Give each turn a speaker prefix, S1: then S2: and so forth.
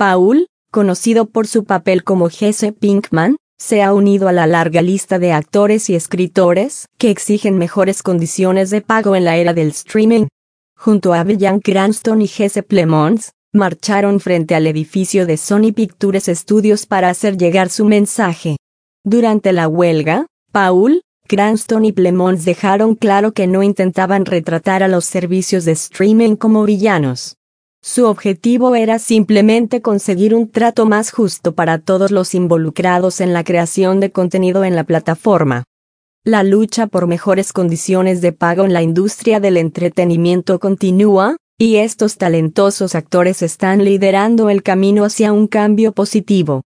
S1: Paul, conocido por su papel como Jesse Pinkman, se ha unido a la larga lista de actores y escritores que exigen mejores condiciones de pago en la era del streaming. Junto a Bryan Cranston y Jesse Plemons, marcharon frente al edificio de Sony Pictures Studios para hacer llegar su mensaje. Durante la huelga, Paul, Cranston y Plemons dejaron claro que no intentaban retratar a los servicios de streaming como villanos. Su objetivo era simplemente conseguir un trato más justo para todos los involucrados en la creación de contenido en la plataforma. La lucha por mejores condiciones de pago en la industria del entretenimiento continúa, y estos talentosos actores están liderando el camino hacia un cambio positivo.